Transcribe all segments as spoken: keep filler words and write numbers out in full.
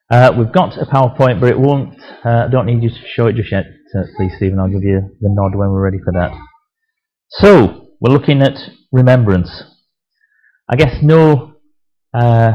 Uh, we've got a PowerPoint, but it won't. I uh, don't need you to show it just yet, uh, please, Stephen. I'll give you the nod when we're ready for that. So, we're looking at remembrance. I guess no uh,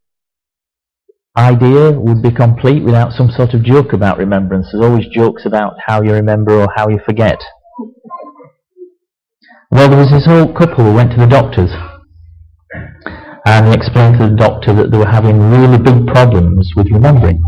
idea would be complete without some sort of joke about remembrance. There's always jokes about how you remember or how you forget. Well, there was this old couple who went to the doctors, and he explained to the doctor that they were having really big problems with remembering.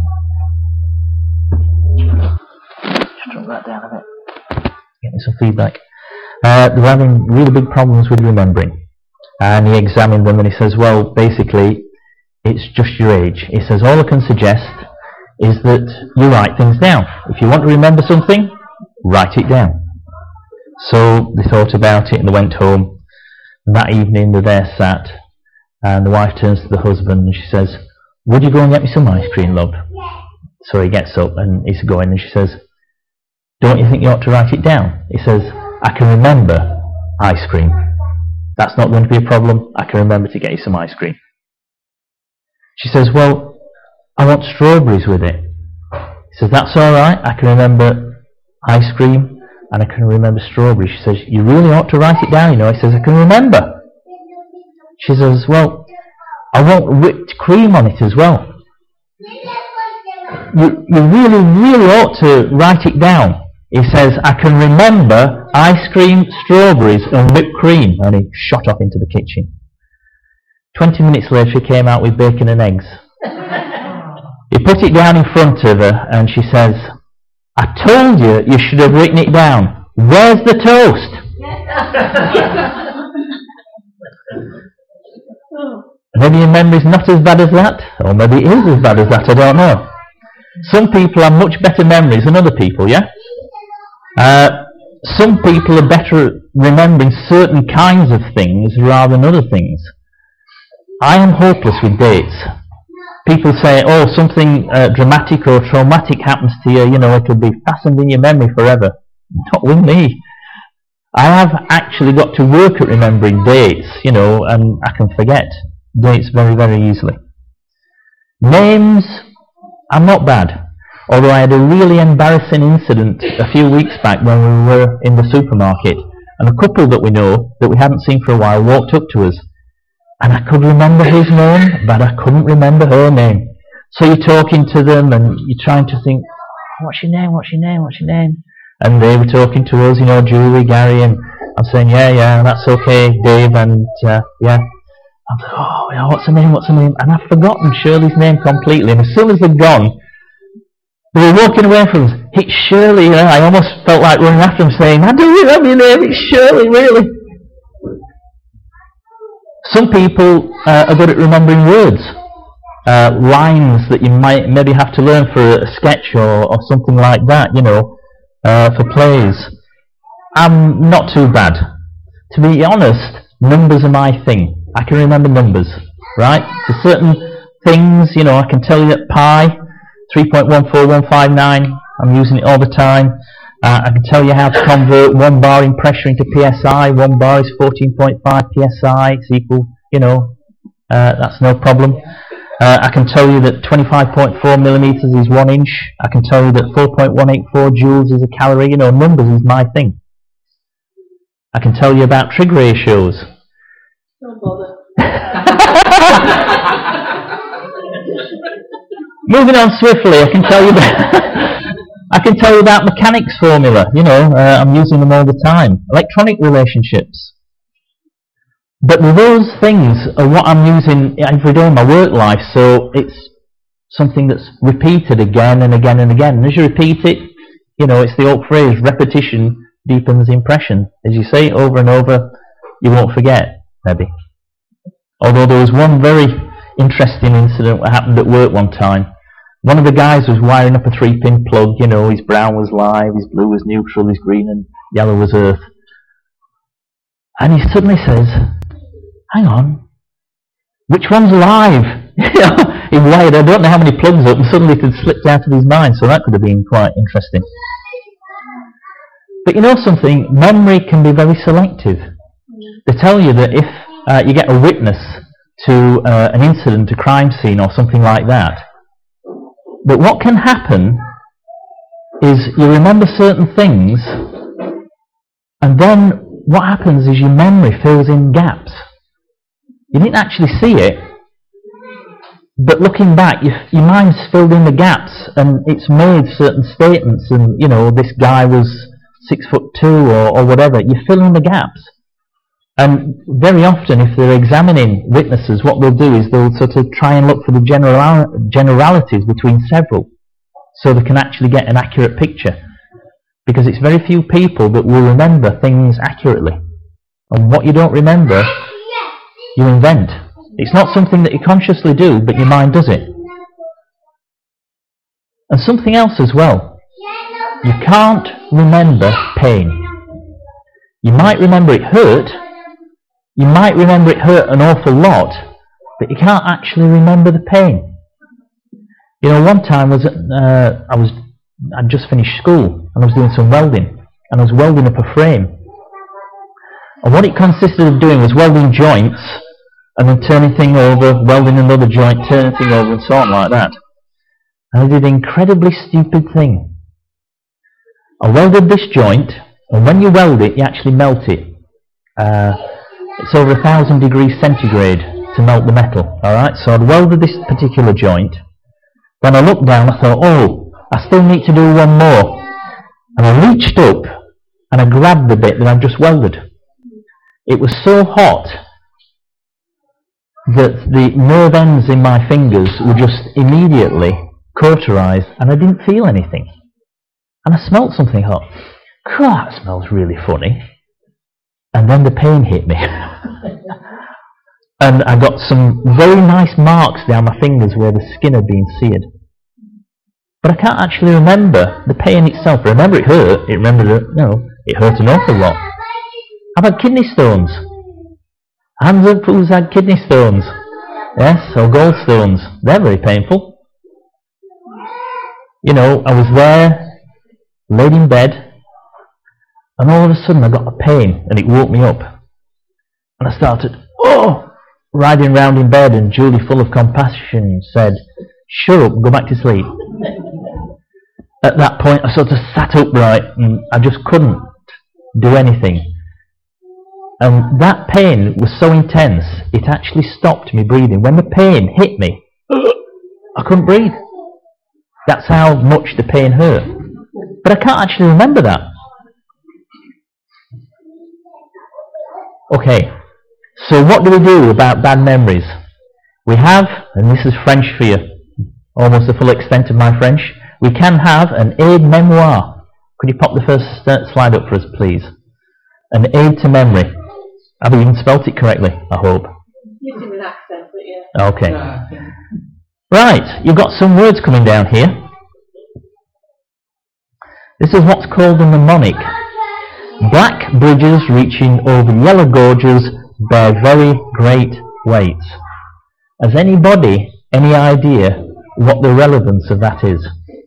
Just drop that down a bit. Getting some feedback. Uh, they were having really big problems with remembering. And he examined them and he says, well, basically, it's just your age. He says, all I can suggest is that you write things down. If you want to remember something, write it down. So they thought about it and they went home. And that evening they're there sat, and the wife turns to the husband and she says, would you go and get me some ice cream, love? So he gets up and he's going and she says, don't you think you ought to write it down? He says, I can remember ice cream. That's not going to be a problem. I can remember to get you some ice cream. She says, well, I want strawberries with it. He says, that's all right. I can remember ice cream and I can remember strawberries. She says, you really ought to write it down, you know. He says, I can remember. She says, well, I want whipped cream on it as well. You, you really, really ought to write it down. He says, I can remember ice cream, strawberries and whipped cream. And he shot off into the kitchen. Twenty minutes later he came out with bacon and eggs. He put it down in front of her and she says, I told you you should have written it down. Where's the toast? Maybe your memory's not as bad as that, or maybe it is as bad as that, I don't know. Some people have much better memories than other people, yeah? Uh, some people are better at remembering certain kinds of things rather than other things. I am hopeless with dates. People say, oh, something uh, dramatic or traumatic happens to you, you know, it'll be fastened in your memory forever. Not with me. I have actually got to work at remembering dates, you know, and I can forget dates very, very easily. Names, I'm not bad. Although I had a really embarrassing incident a few weeks back when we were in the supermarket, and a couple that we know, that we hadn't seen for a while, walked up to us. And I could remember his name, but I couldn't remember her name. So you're talking to them and you're trying to think, what's your name, what's your name, what's your name? And they were talking to us, you know, Julie, Gary, and I'm saying, yeah, yeah, that's okay, Dave, and uh, yeah. I'm like, oh, yeah, what's her name, what's her name? And I've forgotten Shirley's name completely. And as soon as they're gone, they were walking away from us. It's Shirley, you know, I almost felt like running after them saying, I don't remember your name, it's Shirley, really. Some people uh, are good at remembering words. Uh, lines that you might maybe have to learn for a sketch or, or something like that, you know, uh, for plays. I'm not too bad. To be honest, numbers are my thing. I can remember numbers, right? To certain things, you know, I can tell you that pi, three point one four one five nine, I'm using it all the time. Uh, I can tell you how to convert one bar in pressure into P S I. One bar is fourteen point five P S I. It's equal, you know, uh, that's no problem. Uh, I can tell you that twenty-five point four millimeters is one inch. I can tell you that four point one eight four joules is a calorie. You know, numbers is my thing. I can tell you about trig ratios. Don't bother. Moving on swiftly, I can tell you that. I can tell you about mechanics formula, you know, uh, I'm using them all the time. Electronic relationships. But those things are what I'm using every day in my work life, so it's something that's repeated again and again and again. And as you repeat it, you know, it's the old phrase, repetition deepens the impression. As you say it over and over, you won't forget, maybe. Although there was one very interesting incident that happened at work one time. One of the guys was wiring up a three-pin plug, you know, his brown was live, his blue was neutral, his green and yellow was earth. And he suddenly says, hang on, which one's live? He wired, I don't know how many plugs up, and suddenly it had slipped out of his mind, so that could have been quite interesting. But you know something, memory can be very selective. They tell you that if uh, you get a witness to uh, an incident, a crime scene or something like that, But what can happen is you remember certain things, and then what happens is your memory fills in gaps. You didn't actually see it, but looking back, your, your mind's filled in the gaps, and it's made certain statements, and, you know, this guy was six foot two, or, or whatever. You fill in the gaps. And very often, if they're examining witnesses, what they'll do is they'll sort of try and look for the general, generalities between several, so they can actually get an accurate picture. Because it's very few people that will remember things accurately. And what you don't remember, you invent. It's not something that you consciously do, but your mind does it. And something else as well. You can't remember pain. You might remember it hurt. You might remember it hurt an awful lot, but you can't actually remember the pain. You know, one time was uh, I was I'd just finished school, and I was doing some welding, and I was welding up a frame. And what it consisted of doing was welding joints, and then turning thing over, welding another joint, turning thing over, and so on like that. And I did an incredibly stupid thing. I welded this joint, and when you weld it, you actually melt it. Uh, it's over a thousand degrees centigrade to melt the metal. Alright, so I'd welded this particular joint. When I looked down, I thought, oh, I still need to do one more. And I reached up, and I grabbed the bit that I'd just welded. It was so hot that the nerve ends in my fingers were just immediately cauterized, and I didn't feel anything. And I smelt something hot. God, that smells really funny. And then the pain hit me. And I got some very nice marks down my fingers where the skin had been seared. But I can't actually remember the pain itself. I remember it hurt. It remembered it, you know, it hurt an awful lot. How about kidney stones? Hands up who's had kidney stones. Yes, or gallstones. They're very painful. You know, I was there, laid in bed, and all of a sudden I got a pain, and it woke me up. And I started, oh, riding round in bed, and Julie, full of compassion, said, shut up, go back to sleep. At that point I sort of sat upright, and I just couldn't do anything. And that pain was so intense, it actually stopped me breathing. When the pain hit me, I couldn't breathe. That's how much the pain hurt. But I can't actually remember that. Okay, so what do we do about bad memories? We have, and this is French for you, almost the full extent of my French, we can have an aide-memoire. Could you pop the first uh, slide up for us, please? An aid to memory. Have you even spelt it correctly, I hope? Using an accent, but yeah. Okay. Right, you've got some words coming down here. This is what's called a mnemonic. Black bridges reaching over yellow gorges bear very great weights. Has anybody any idea what the relevance of that is?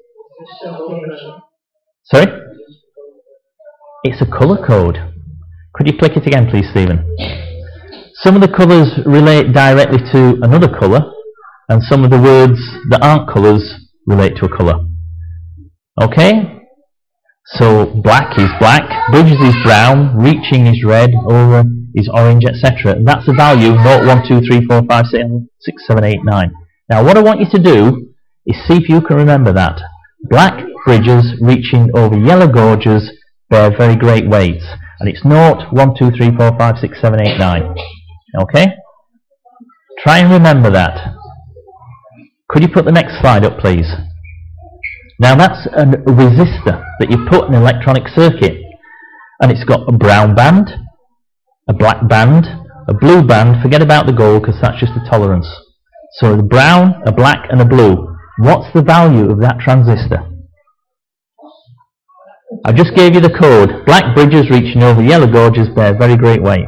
Sorry? It's a colour code. Could you click it again, please, Stephen? Some of the colours relate directly to another colour, and some of the words that aren't colours relate to a colour. Okay? So black is black, bridges is brown, reaching is red, over is orange, et cetera. That's the value zero, one, two, three, four, five, six, seven, eight, nine. Now what I want you to do is see if you can remember that. Black bridges reaching over yellow gorges bear very great weights. And it's zero, one, two, three, four, five, six, seven, eight, nine. Okay? Try and remember that. Could you put the next slide up, please? Now that's a resistor that you put in an electronic circuit. And it's got a brown band, a black band, a blue band. Forget about the gold because that's just the tolerance. So a brown, a black and a blue. What's the value of that transistor? I just gave you the code. Black bridges reaching over yellow gorges bear very great weights.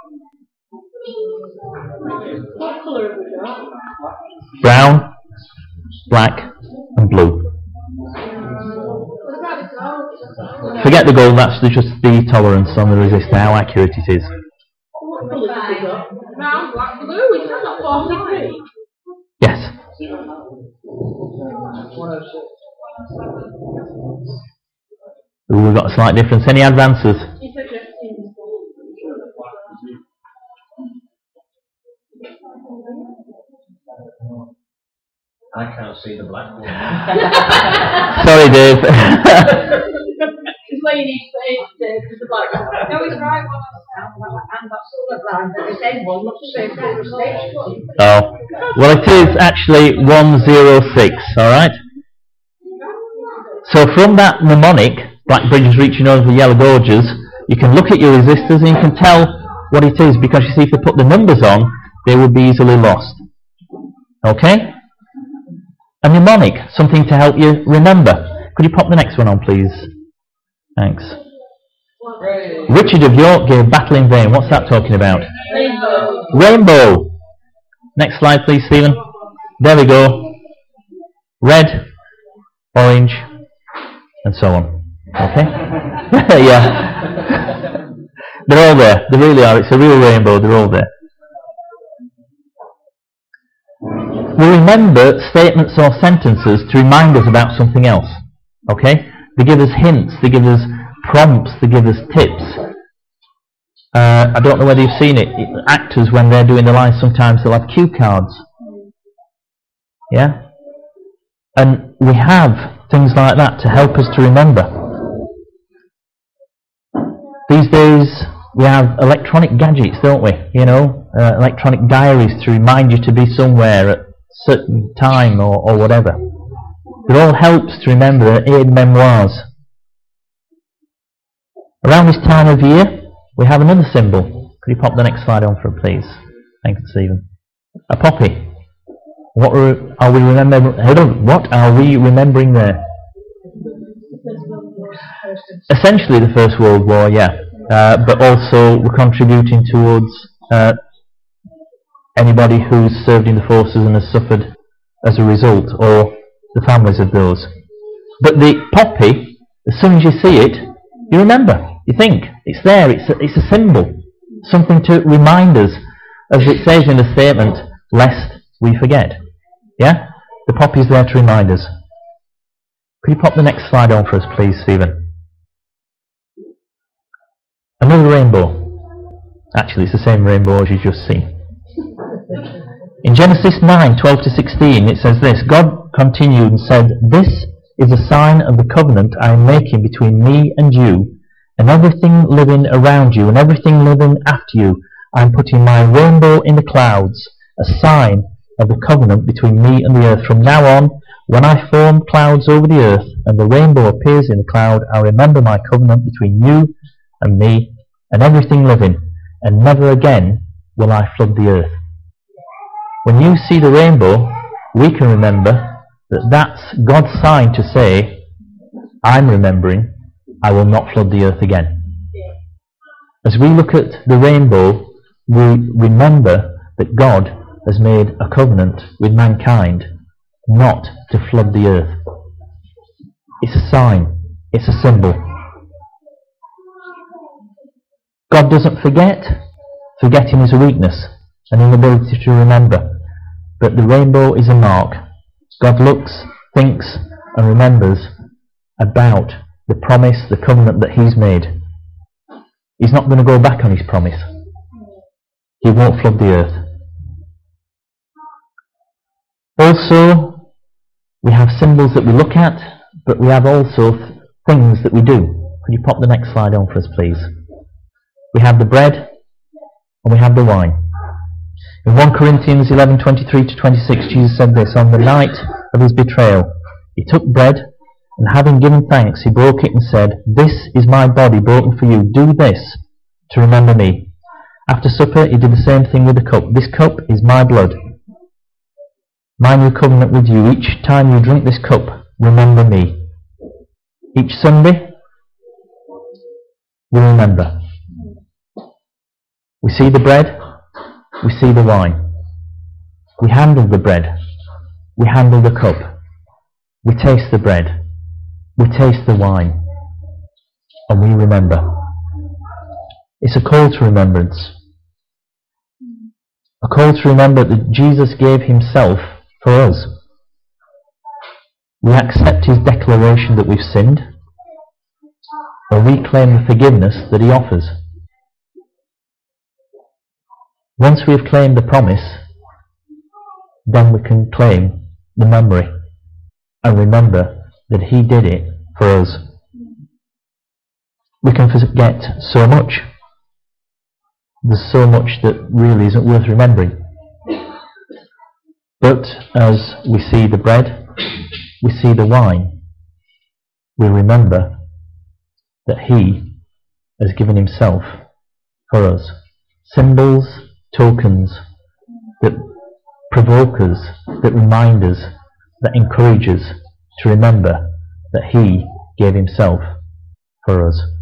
What colour have we got? Brown, black and blue. Forget the gold, that's just the tolerance on the resistor, how accurate it is. What colours have we got? Brown, black, blue, is that not forty-three? Yes. Ooh, we've got a slight difference. Any advances? I can't see the black one. Sorry, Dave. It's where you need to Dave, because the black one. No, he's right. And that's all at that. The same one, not the same one. Oh. Well, it is actually one zero six, alright? So from that mnemonic, Black Bridges reaching over the Yellow Gorges, you can look at your resistors and you can tell what it is, because you see if they put the numbers on, they would be easily lost. Okay? A mnemonic, something to help you remember. Could you pop the next one on, please? Thanks. Richard of York gave battle in vain. What's that talking about? Rainbow. Rainbow. Next slide, please, Stephen. There we go. Red, orange, and so on. Okay? Yeah. They're all there. They really are. It's a real rainbow. They're all there. We remember statements or sentences to remind us about something else. Okay? They give us hints, they give us prompts, they give us tips. Uh, I don't know whether you've seen it. Actors, when they're doing the lines, sometimes they'll have cue cards. Yeah? And we have things like that to help us to remember. These days, we have electronic gadgets, don't we? You know, uh, electronic diaries to remind you to be somewhere at certain time or, or whatever. It all helps to remember, aid memoirs. Around this time of year, we have another symbol. Could you pop the next slide on for it, please? Thank you, Stephen. A poppy. What are we remembering? What are we remembering there? Essentially the First World War, yeah. Uh, but also we're contributing towards uh, anybody who's served in the forces and has suffered as a result, or the families of those. But the poppy, as soon as you see it, you remember. You think, it's there, it's a, it's a symbol. Something to remind us, as it says in the statement, lest we forget. Yeah? The poppy's there to remind us. Could you pop the next slide on for us, please, Stephen? Another rainbow. Actually, it's the same rainbow as you just seen. In Genesis nine, twelve to sixteen, it says this: God continued and said, "This is a sign of the covenant I am making between me and you, and everything living around you, and everything living after you. I am putting my rainbow in the clouds, a sign of the covenant between me and the earth. From now on, when I form clouds over the earth, and the rainbow appears in the cloud, I remember my covenant between you and me, and everything living, and never again will I flood the earth." When you see the rainbow, we can remember that that's God's sign to say, I'm remembering, I will not flood the earth again. As we look at the rainbow, we remember that God has made a covenant with mankind not to flood the earth. It's a sign, it's a symbol. God doesn't forget. Forgetting is a weakness, an inability to remember. But the rainbow is a mark. God looks, thinks, and remembers about the promise, the covenant that He's made. He's not going to go back on His promise. He won't flood the earth. Also, we have symbols that we look at, but we have also th- things that we do. Could you pop the next slide on for us, please? We have the bread and we have the wine. In First Corinthians eleven, twenty-three to twenty-six, Jesus said this: "On the night of His betrayal, He took bread, and having given thanks, He broke it and said, 'This is my body broken for you. Do this to remember me.' After supper, He did the same thing with the cup. 'This cup is my blood, my new covenant with you. Each time you drink this cup, remember me.'" Each Sunday, we remember. We see the bread, we see the wine. We handle the bread, we handle the cup. We taste the bread, we taste the wine, and we remember. It's a call to remembrance. A call to remember that Jesus gave Himself for us. We accept his declaration that we've sinned, or we claim the forgiveness that he offers. Once we have claimed the promise, then we can claim the memory and remember that he did it for us. We can forget so much. There's so much that really isn't worth remembering. But as we see the bread, we see the wine, we remember that he has given himself for us. Symbols, tokens that provoke us, that remind us, that encourage us to remember that he gave himself for us.